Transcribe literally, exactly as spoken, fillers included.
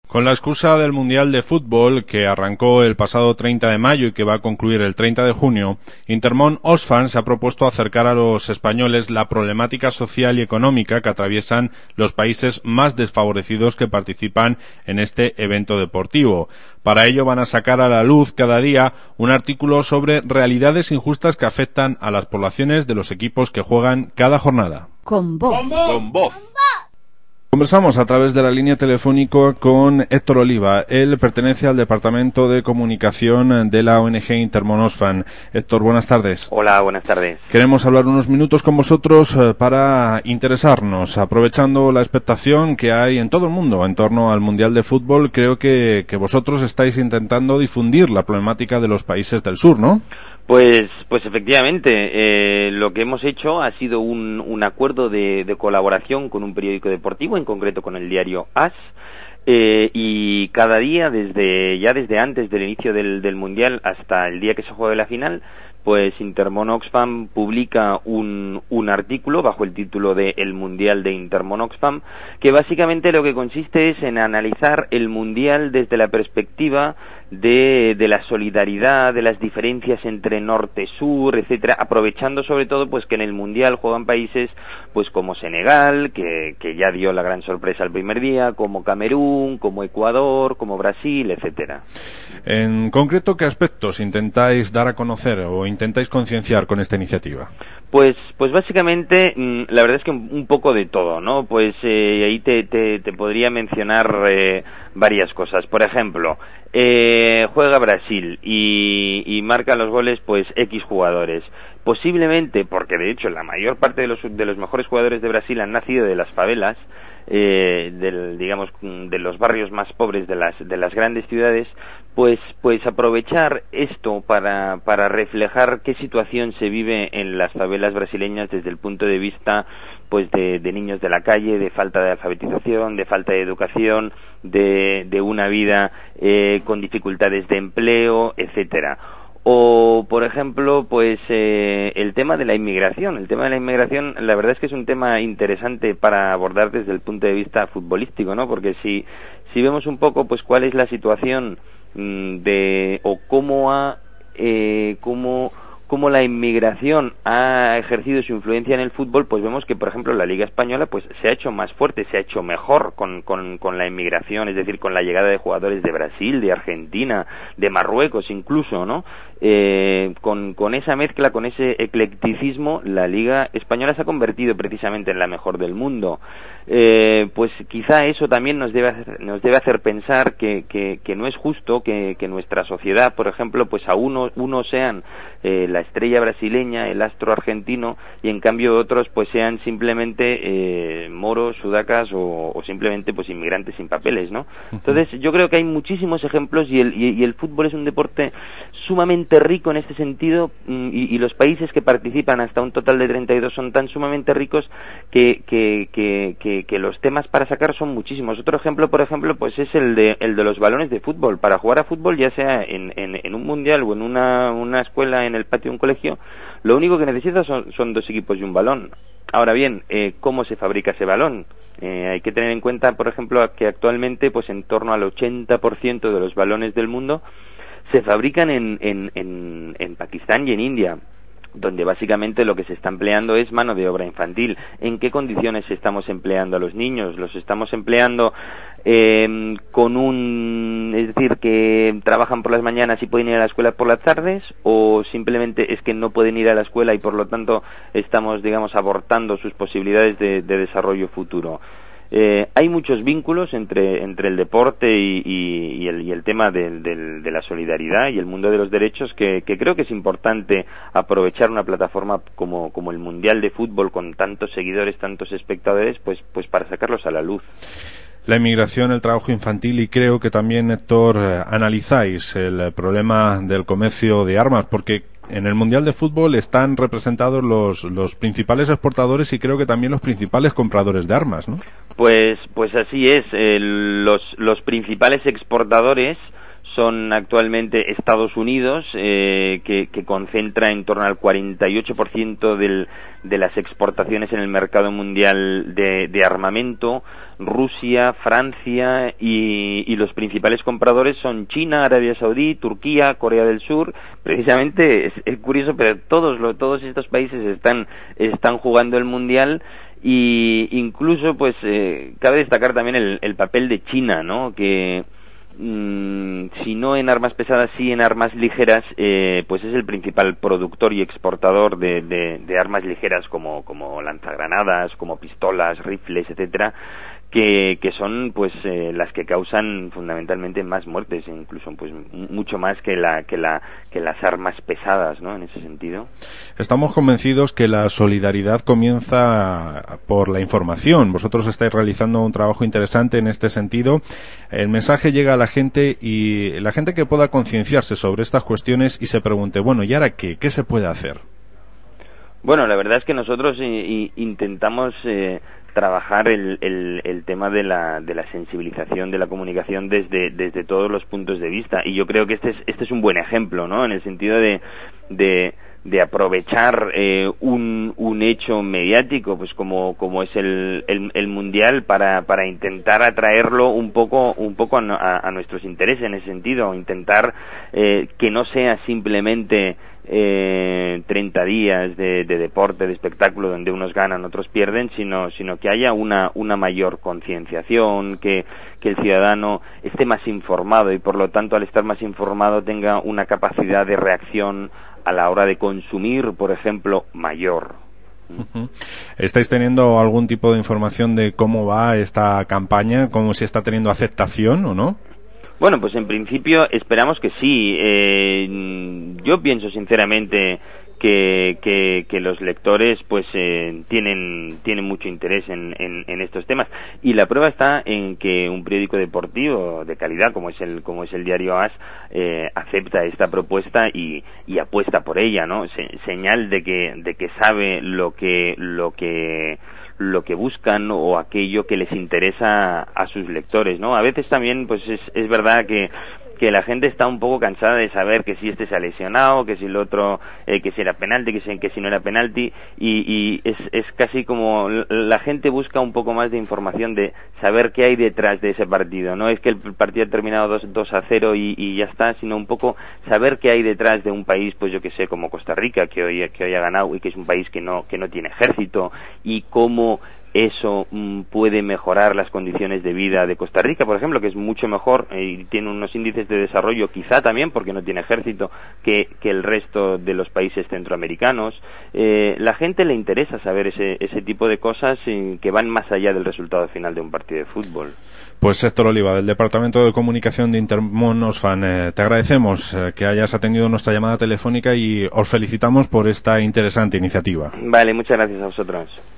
Con la excusa del Mundial de Fútbol, que arrancó el pasado treinta de mayo y que va a concluir el treinta de junio, Intermón Oxfam se ha propuesto acercar a los españoles la problemática social y económica que atraviesan los países más desfavorecidos que participan en este evento deportivo. Para ello van a sacar a la luz cada día un artículo sobre realidades injustas que afectan a las poblaciones de los equipos que juegan cada jornada. Con voz. Con voz. Con voz. Conversamos a través de la línea telefónica con Héctor Oliva. Él pertenece al Departamento de Comunicación de la O N G Intermón Oxfam. Héctor, buenas tardes. Hola, buenas tardes. Queremos hablar unos minutos con vosotros para interesarnos, aprovechando la expectación que hay en todo el mundo en torno al Mundial de Fútbol. Creo que, que vosotros estáis intentando difundir la problemática de los países del sur, ¿no? Pues, pues efectivamente, eh, lo que hemos hecho ha sido un, un acuerdo de, de colaboración con un periódico deportivo, en concreto con el diario AS, eh, y cada día, desde ya desde antes del inicio del, del Mundial hasta el día que se juegue la final, pues Intermón Oxfam publica un, un artículo bajo el título de El Mundial de Intermón Oxfam, que básicamente lo que consiste es en analizar el Mundial desde la perspectiva de, de la solidaridad, de las diferencias entre norte-sur, etcétera, aprovechando sobre todo pues que en el Mundial juegan países pues como Senegal, que, que ya dio la gran sorpresa el primer día, como Camerún, como Ecuador, como Brasil, etcétera. En concreto, ¿qué aspectos intentáis dar a conocer o intentáis concienciar con esta iniciativa? Pues, pues básicamente, la verdad es que un poco de todo, ¿no? Pues eh, ahí te, te, te podría mencionar eh, varias cosas. Por ejemplo, eh, juega Brasil y, y marca los goles, pues, X jugadores. Posiblemente, porque de hecho la mayor parte de los, de los mejores jugadores de Brasil han nacido de las favelas, eh, del, digamos, de los barrios más pobres de las, de las grandes ciudades, pues, pues aprovechar esto para, para reflejar qué situación se vive en las favelas brasileñas desde el punto de vista, pues, de, de niños de la calle, de falta de alfabetización, de falta de educación, de, de una vida eh, con dificultades de empleo, etcétera. O, por ejemplo, pues eh, el tema de la inmigración. El tema de la inmigración, la verdad es que es un tema interesante para abordar desde el punto de vista futbolístico, ¿no? Porque si, si vemos un poco, pues, cuál es la situación mmm, de, o cómo ha, eh, cómo, cómo la inmigración ha ejercido su influencia en el fútbol, pues vemos que, por ejemplo, la Liga Española, pues, se ha hecho más fuerte, se ha hecho mejor con, con, con la inmigración, es decir, con la llegada de jugadores de Brasil, de Argentina, de Marruecos incluso, ¿no? Eh, con, con esa mezcla, con ese eclecticismo, la Liga Española se ha convertido precisamente en la mejor del mundo. Eh, pues quizá eso también nos debe hacer, nos debe hacer pensar que, que, que no es justo que, que nuestra sociedad, por ejemplo, pues a uno, unos sean eh, la estrella brasileña, el astro argentino, y en cambio otros pues sean simplemente eh, moros, sudacas o, o simplemente pues inmigrantes sin papeles, ¿no? Entonces yo creo que hay muchísimos ejemplos y el, y, y el fútbol es un deporte sumamente rico en este sentido, y, y los países que participan, hasta un total de treinta y dos, son tan sumamente ricos que, que, que, que, que los temas para sacar son muchísimos. Otro ejemplo, por ejemplo, pues es el de, el de los balones de fútbol. Para jugar a fútbol, ya sea en, en, en un mundial o en una, una escuela, en el patio de un colegio, lo único que necesitas son, son dos equipos y un balón. Ahora bien, eh, ¿cómo se fabrica ese balón? Eh, hay que tener en cuenta, por ejemplo, que actualmente, pues en torno al ochenta por ciento de los balones del mundo se fabrican en, en, en, en Pakistán y en India, donde básicamente lo que se está empleando es mano de obra infantil. ¿En qué condiciones estamos empleando a los niños? ¿Los estamos empleando eh, con un... es decir, que trabajan por las mañanas y pueden ir a la escuela por las tardes? ¿O simplemente es que no pueden ir a la escuela y por lo tanto estamos, digamos, abortando sus posibilidades de, de desarrollo futuro? Eh, hay muchos vínculos entre, entre el deporte y, y, y, el, y el tema de, de, de la solidaridad y el mundo de los derechos, que, que creo que es importante aprovechar una plataforma como, como el Mundial de Fútbol, con tantos seguidores, tantos espectadores, pues, pues para sacarlos a la luz. La inmigración, el trabajo infantil, y creo que también, Héctor, eh, analizáis el problema del comercio de armas, porque en el Mundial de Fútbol están representados los, los principales exportadores y creo que también los principales compradores de armas, ¿no? Pues, pues así es. Eh, los, los principales exportadores son actualmente Estados Unidos, eh, que, que concentra en torno al cuarenta y ocho por ciento del, de las exportaciones en el mercado mundial de, de armamento. Rusia, Francia y, y los principales compradores son China, Arabia Saudí, Turquía, Corea del Sur. Precisamente es, es curioso, pero todos lo, todos estos países están están jugando el mundial. Y incluso, pues, eh, cabe destacar también el, el papel de China, ¿no? Que mmm, si no en armas pesadas, sí en armas ligeras, eh, pues es el principal productor y exportador de, de, de armas ligeras como, como lanzagranadas, como pistolas, rifles, etcétera, que, que son pues eh, las que causan fundamentalmente más muertes, incluso pues mucho más que la que la que las armas pesadas, ¿no? En ese sentido. Estamos convencidos que la solidaridad comienza por la información. Vosotros estáis realizando un trabajo interesante en este sentido. El mensaje llega a la gente y la gente que pueda concienciarse sobre estas cuestiones y se pregunte, bueno, ¿y ahora qué? ¿Qué se puede hacer? Bueno, la verdad es que nosotros i- intentamos eh, trabajar el, el, el tema de la, de la sensibilización, de la comunicación desde, desde todos los puntos de vista, y yo creo que este es, este es un buen ejemplo, ¿no? En el sentido de, de, de aprovechar eh, un, un hecho mediático, pues como, como es el, el, el mundial, para, para intentar atraerlo un poco, un poco a, a, a nuestros intereses en ese sentido, intentar eh, que no sea simplemente Eh, treinta días de, de deporte, de espectáculo, donde unos ganan, otros pierden, sino, sino que haya una, una mayor concienciación, que, que el ciudadano esté más informado y por lo tanto al estar más informado tenga una capacidad de reacción a la hora de consumir, por ejemplo, mayor. Uh-huh. ¿Estáis teniendo algún tipo de información de cómo va esta campaña, cómo si está teniendo aceptación o no? Bueno, pues en principio esperamos que sí. Eh, yo pienso sinceramente que, que, que los lectores pues eh, tienen tienen mucho interés en, en, en estos temas, y la prueba está en que un periódico deportivo de calidad como es el como es el diario AS eh, acepta esta propuesta y, y apuesta por ella, ¿no? Se, señal de que de que sabe lo que lo que lo que buscan o aquello que les interesa a sus lectores, ¿no? A veces también, pues es, es verdad que que la gente está un poco cansada de saber que si este se ha lesionado, que si el otro, eh, que si era penalti, que si, que si no era penalti, y, y es, es casi como la gente busca un poco más de información, de saber qué hay detrás de ese partido. No es que el partido ha terminado dos a cero y, y ya está, sino un poco saber qué hay detrás de un país, pues yo que sé, como Costa Rica, que hoy, que hoy ha ganado y que es un país que no, que no tiene ejército, y cómo eso mm, puede mejorar las condiciones de vida de Costa Rica, por ejemplo, que es mucho mejor eh, y tiene unos índices de desarrollo, quizá también porque no tiene ejército, que, que el resto de los países centroamericanos. Eh, la gente le interesa saber ese, ese tipo de cosas eh, que van más allá del resultado final de un partido de fútbol. Pues Héctor Oliva, del Departamento de Comunicación de Intermon Oxfam, eh, te agradecemos eh, que hayas atendido nuestra llamada telefónica y os felicitamos por esta interesante iniciativa. Vale, muchas gracias a vosotros.